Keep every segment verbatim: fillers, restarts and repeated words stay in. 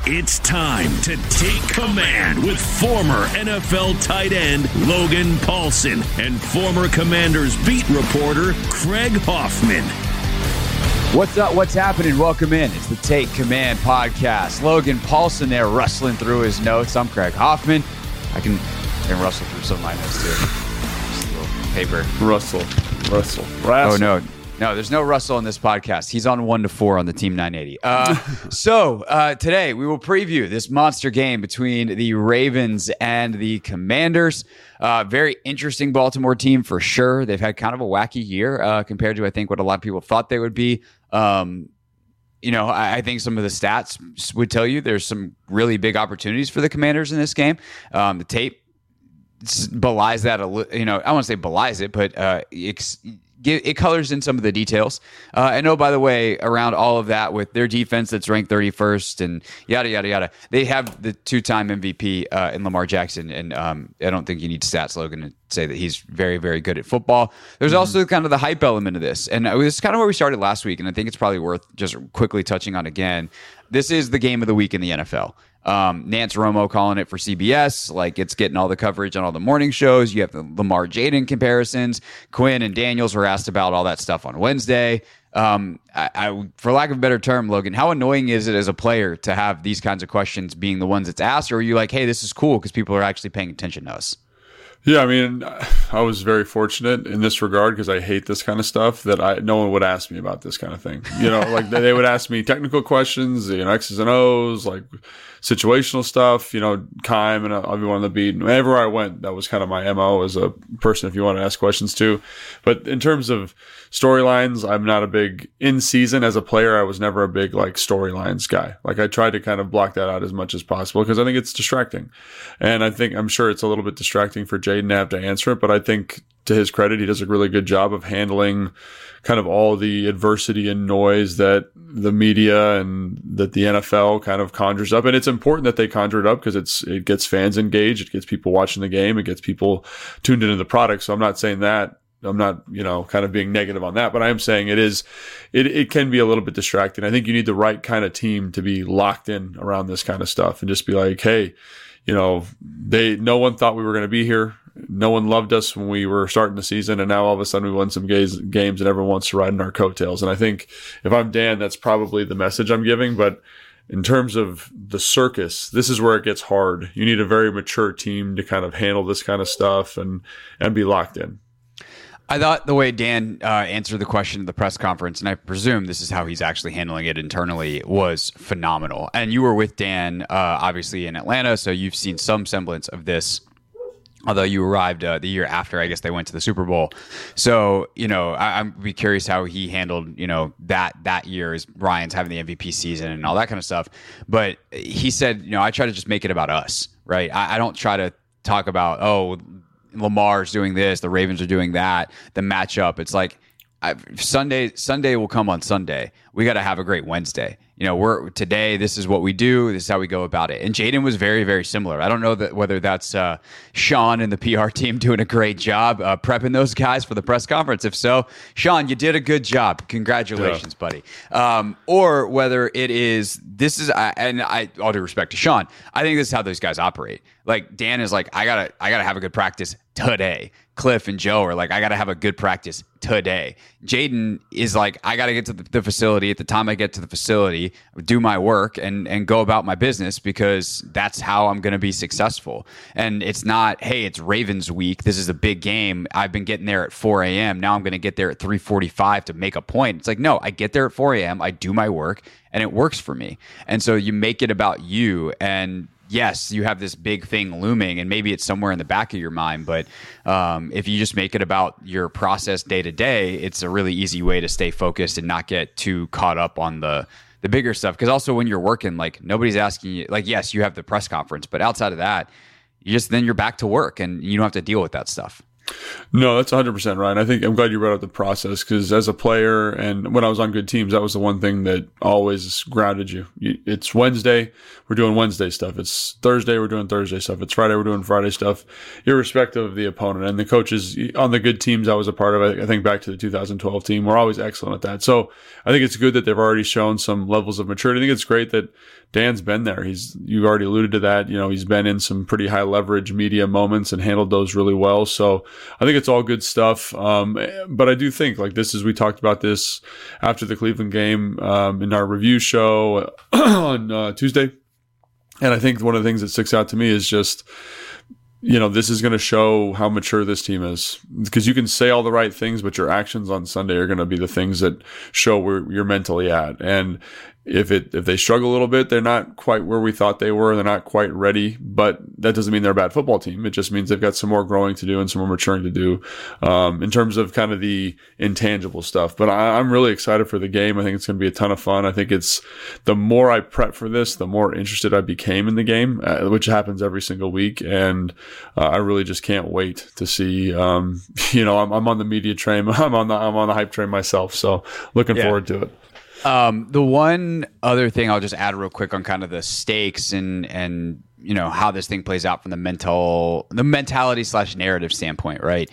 It's time to take command with former N F L tight end Logan Paulsen and former Commanders beat reporter Craig Hoffman. What's up? What's happening? Welcome in. It's the Take Command podcast. Logan Paulsen there rustling through his notes. I'm Craig Hoffman. I can, I can rustle through some of my notes too. Just a little paper. Russell. Russell. Russell. Oh, no. No, there's no Russell on this podcast. He's on one to four on the Team nine eighty. Uh, so uh, today we will preview this monster game between the Ravens and the Commanders. Uh, very interesting Baltimore team for sure. They've had kind of a wacky year uh, compared to, I think, what a lot of people thought they would be. Um, you know, I, I think some of the stats would tell you there's some really big opportunities for the Commanders in this game. Um, the tape belies that, a li- you know, I won't say belies it, but uh, it's, it colors in some of the details. Uh, and oh, by the way, around all of that with their defense that's ranked thirty-first and yada, yada, yada, they have the two-time M V P uh, in Lamar Jackson. And um, I don't think you need stats, Logan, to say that he's very, very good at football. There's mm-hmm. also kind of the hype element of this. And it was kind of where we started last week, and I think it's probably worth just quickly touching on again. This is the game of the week in the N F L. Um, Nance Romo calling it for C B S, like it's getting all the coverage on all the morning shows. You have the Lamar Jaden comparisons. Quinn and Daniels were asked about all that stuff on Wednesday. Um, I, I, for lack of a better term, Logan, how annoying is it as a player to have these kinds of questions being the ones that's asked? Or are you like, hey, this is cool because people are actually paying attention to us? Yeah, I mean, I was very fortunate in this regard because I hate this kind of stuff that I no one would ask me about this kind of thing. You know, like they would ask me technical questions, you know, X's and O's, like situational stuff, you know, Kime and everyone on the beat. Whenever I went, that was kind of my M O as a person if you want to ask questions too. But in terms of storylines, I'm not a big in season as a player. I was never a big like storylines guy. Like I tried to kind of block that out as much as possible because I think it's distracting. And I think I'm sure it's a little bit distracting for Jaden to have to answer it, but I think to his credit, he does a really good job of handling kind of all the adversity and noise that the media and that the N F L kind of conjures up. And it's important that they conjure it up because it's it gets fans engaged, it gets people watching the game, it gets people tuned into the product. So I'm not saying that. I'm not, you know, kind of being negative on that, but I am saying it is, it, it can be a little bit distracting. I think you need the right kind of team to be locked in around this kind of stuff and just be like, hey, you know, they, no one thought we were going to be here. No one loved us when we were starting the season. And now all of a sudden we won some games, games and everyone wants to ride in our coattails. And I think if I'm Dan, that's probably the message I'm giving. But in terms of the circus, this is where it gets hard. You need a very mature team to kind of handle this kind of stuff and, and be locked in. I thought the way Dan uh, answered the question at the press conference, and I presume this is how he's actually handling it internally, was phenomenal. And you were with Dan, uh, obviously, in Atlanta, so you've seen some semblance of this, although you arrived uh, the year after, I guess, they went to the Super Bowl. So, you know, I- I'm be curious how he handled, you know, that that year as Ryan's having the M V P season and all that kind of stuff. But he said, you know, I try to just make it about us, right? I, I don't try to talk about, oh, Lamar's doing this, the Ravens are doing that, the matchup. It's like I, Sunday. Sunday will come on Sunday. We got to have a great Wednesday. You know, we're today. This is what we do. This is how we go about it. And Jaden was very, very similar. I don't know that whether that's uh, Sean and the P R team doing a great job uh, prepping those guys for the press conference. If so, Sean, you did a good job. Congratulations, yeah. buddy. Um, or whether it is this is, uh, and I, all due respect to Sean, I think this is how those guys operate. Like Dan is like, I gotta, I gotta have a good practice today. Cliff and Joe are like, I got to have a good practice today. Jaden is like, I got to get to the, the facility. At the time I get to the facility, do my work and, and go about my business because that's how I'm going to be successful. And it's not, hey, it's Ravens week. This is a big game. I've been getting there at four a.m. Now I'm going to get there at three forty-five to make a point. It's like, no, I get there at four a.m. I do my work and it works for me. And so you make it about you. And yes, you have this big thing looming and maybe it's somewhere in the back of your mind, but um, if you just make it about your process day to day, it's a really easy way to stay focused and not get too caught up on the the bigger stuff. Because also when you're working, like nobody's asking you, like, yes, you have the press conference, but outside of that, you just then you're back to work and you don't have to deal with that stuff. No, that's one hundred percent right. I think I'm glad you brought up the process because as a player and when I was on good teams, that was the one thing that always grounded you. It's Wednesday, we're doing Wednesday stuff. It's Thursday, we're doing Thursday stuff. It's Friday, we're doing Friday stuff, irrespective of the opponent. And the coaches on the good teams I was a part of, I think back to the two thousand twelve team, were always excellent at that. So I think it's good that they've already shown some levels of maturity. I think it's great that Dan's been there. He's you already alluded to that. You know, he's been in some pretty high leverage media moments and handled those really well. So I think it's all good stuff. Um, but I do think like this is we talked about this after the Cleveland game um, in our review show on uh, Tuesday, and I think one of the things that sticks out to me is just, you know, this is going to show how mature this team is, because you can say all the right things, but your actions on Sunday are going to be the things that show where you're mentally at. And if it, if they struggle a little bit, they're not quite where we thought they were. They're not quite ready, but that doesn't mean they're a bad football team. It just means they've got some more growing to do and some more maturing to do, um, in terms of kind of the intangible stuff. But I, I'm really excited for the game. I think it's going to be a ton of fun. I think it's the more I prep for this, the more interested I became in the game, uh, which happens every single week. And uh, I really just can't wait to see, um, you know, I'm, I'm on the media train. I'm on the, I'm on the hype train myself. So looking yeah. forward to it. Um, the one other thing I'll just add real quick on kind of the stakes and, and, you know, how this thing plays out from the mental, the mentality slash narrative standpoint, right,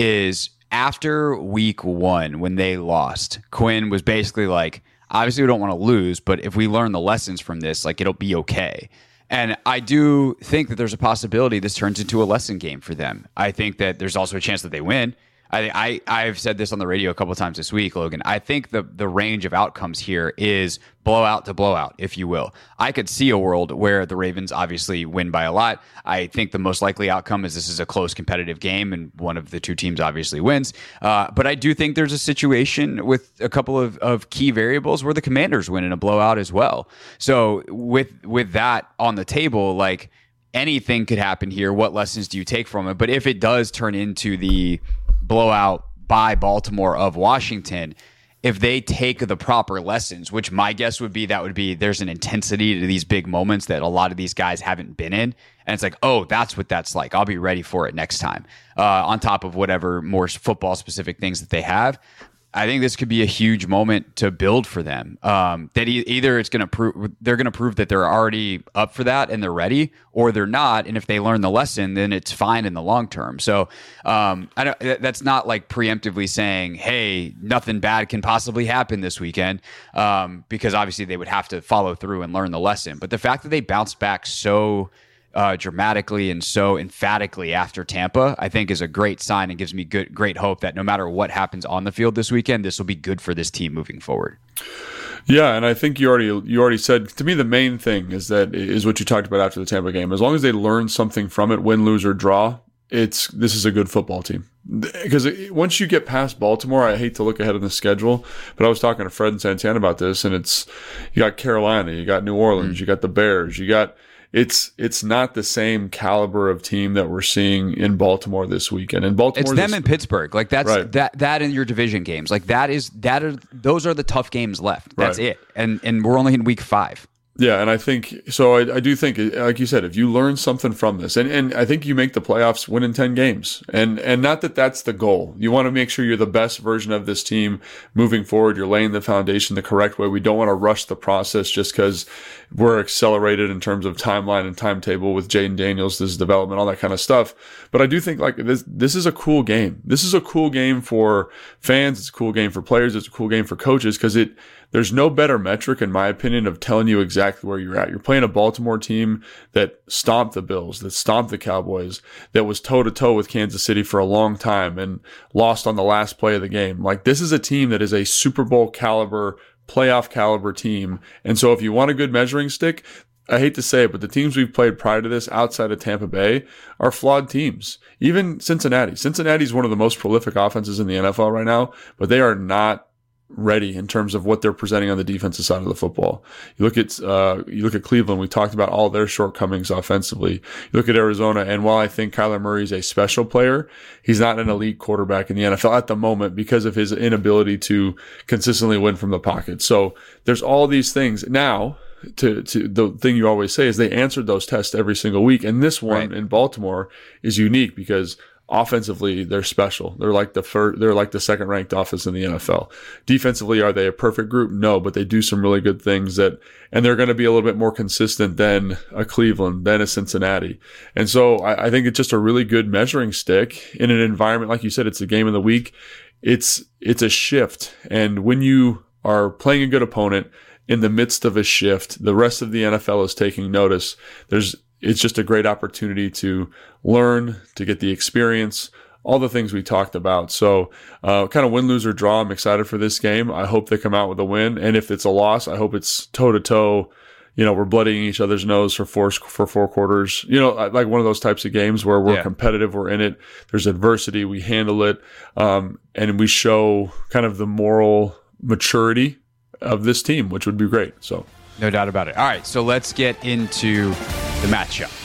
is after week one, when they lost, Quinn was basically like, obviously we don't want to lose, but if we learn the lessons from this, like it'll be okay. And I do think that there's a possibility this turns into a lesson game for them. I think that there's also a chance that they win. I, I, I've said this on the radio a couple of times this week, Logan. I think the, the range of outcomes here is blowout to blowout, if you will. I could see a world where the Ravens obviously win by a lot. I think the most likely outcome is this is a close competitive game and one of the two teams obviously wins. Uh, but I do think there's a situation with a couple of, of key variables where the Commanders win in a blowout as well. So with with that on the table, like anything could happen here. What lessons do you take from it? But if it does turn into the blowout by Baltimore of Washington, if they take the proper lessons, which my guess would be that would be there's an intensity to these big moments that a lot of these guys haven't been in. And it's like, oh, that's what that's like. I'll be ready for it next time. Uh, on top of whatever more football specific things that they have. I think this could be a huge moment to build for them. Um, that e- either it's going to prove they're going to prove that they're already up for that and they're ready, or they're not. And if they learn the lesson, then it's fine in the long term. So um, I don't. That's not like preemptively saying, "Hey, nothing bad can possibly happen this weekend," um, because obviously they would have to follow through and learn the lesson. But the fact that they bounced back so Uh, dramatically and so emphatically after Tampa, I think is a great sign and gives me good, great hope that no matter what happens on the field this weekend, this will be good for this team moving forward. Yeah, and I think you already you already said to me the main thing is that is what you talked about after the Tampa game. As long as they learn something from it, win, lose, or draw, it's this is a good football team. Because once you get past Baltimore, I hate to look ahead of the schedule, but I was talking to Fred and Santana about this, and it's you got Carolina, you got New Orleans, mm. you got the Bears, you got. It's it's not the same caliber of team that we're seeing in Baltimore this weekend. And Baltimore, it's them in Pittsburgh. Like that's right. that that in your division games. Like that is that are those are the tough games left. That's right. it. And and we're only in week five. Yeah, and I think so. I, I do think, like you said, if you learn something from this, and, and I think you make the playoffs, winning ten games, and and not that that's the goal. You want to make sure you're the best version of this team moving forward. You're laying the foundation the correct way. We don't want to rush the process just because we're accelerated in terms of timeline and timetable with Jaden Daniels, this development, all that kind of stuff. But I do think like this, this is a cool game. This is a cool game for fans. It's a cool game for players. It's a cool game for coaches because it. There's no better metric, in my opinion, of telling you exactly where you're at. You're playing a Baltimore team that stomped the Bills, that stomped the Cowboys, that was toe-to-toe with Kansas City for a long time and lost on the last play of the game. Like, this is a team that is a Super Bowl caliber, playoff caliber team. And so if you want a good measuring stick, I hate to say it, but the teams we've played prior to this outside of Tampa Bay are flawed teams. Even Cincinnati. Cincinnati is one of the most prolific offenses in the N F L right now, but they are not ready in terms of what they're presenting on the defensive side of the football. You look at uh, you look at Cleveland. We talked about all their shortcomings offensively. You look at Arizona, and while I think Kyler Murray is a special player, he's not an elite quarterback in the N F L at the moment because of his inability to consistently win from the pocket. So there's all these things now. To, to the thing you always say is they answered those tests every single week, and this one right. in Baltimore is unique because offensively, they're special. They're like the first, they're like the second ranked offense in the N F L. Defensively, are they a perfect group? No, but they do some really good things that, and they're going to be a little bit more consistent than a Cleveland, than a Cincinnati. And so I, I think it's just a really good measuring stick in an environment. Like you said, it's the game of the week. It's, it's a shift. And when you are playing a good opponent in the midst of a shift. The rest of the N F L is taking notice. There's, it's just a great opportunity to learn, to get the experience, all the things we talked about. So uh, kind of win, lose, or draw. I'm excited for this game. I hope they come out with a win. And if it's a loss, I hope it's toe-to-toe. You know, we're bloodying each other's nose for four, for four quarters. You know, like one of those types of games where we're yeah. competitive, we're in it. There's adversity, we handle it, um, and we show kind of the moral maturity of this team, which would be great. So, no doubt about it. All right, so let's get into the matchup.